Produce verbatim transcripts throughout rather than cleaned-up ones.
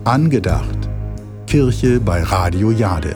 Angedacht. Kirche bei Radio Jade.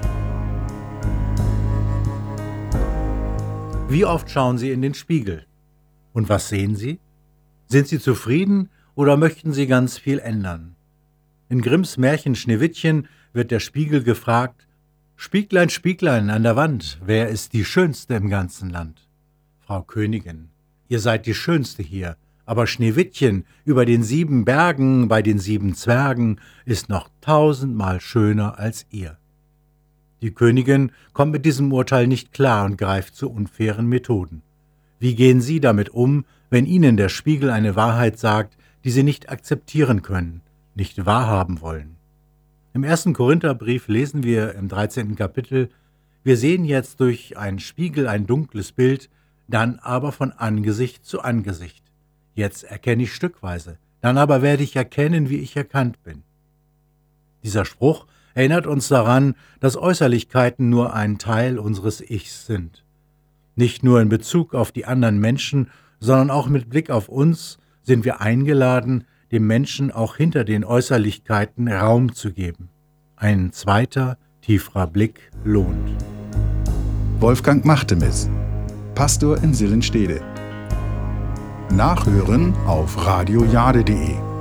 Wie oft schauen Sie in den Spiegel? Und was sehen Sie? Sind Sie zufrieden oder möchten Sie ganz viel ändern? In Grimms Märchen Schneewittchen wird der Spiegel gefragt: Spieglein, Spieglein an der Wand, wer ist die Schönste im ganzen Land? Frau Königin, ihr seid die Schönste hier, aber Schneewittchen über den sieben Bergen bei den sieben Zwergen ist noch tausendmal schöner als ihr. Die Königin kommt mit diesem Urteil nicht klar und greift zu unfairen Methoden. Wie gehen Sie damit um, wenn Ihnen der Spiegel eine Wahrheit sagt, die Sie nicht akzeptieren können, nicht wahrhaben wollen? Im ersten Korintherbrief lesen wir im dreizehnten Kapitel: Wir sehen jetzt durch einen Spiegel ein dunkles Bild, dann aber von Angesicht zu Angesicht. Jetzt erkenne ich stückweise, dann aber werde ich erkennen, wie ich erkannt bin. Dieser Spruch erinnert uns daran, dass Äußerlichkeiten nur ein Teil unseres Ichs sind. Nicht nur in Bezug auf die anderen Menschen, sondern auch mit Blick auf uns sind wir eingeladen, dem Menschen auch hinter den Äußerlichkeiten Raum zu geben. Ein zweiter, tieferer Blick lohnt. Wolfgang Machtemis, Pastor in Sillenstede. Nachhören auf radiojade punkt de.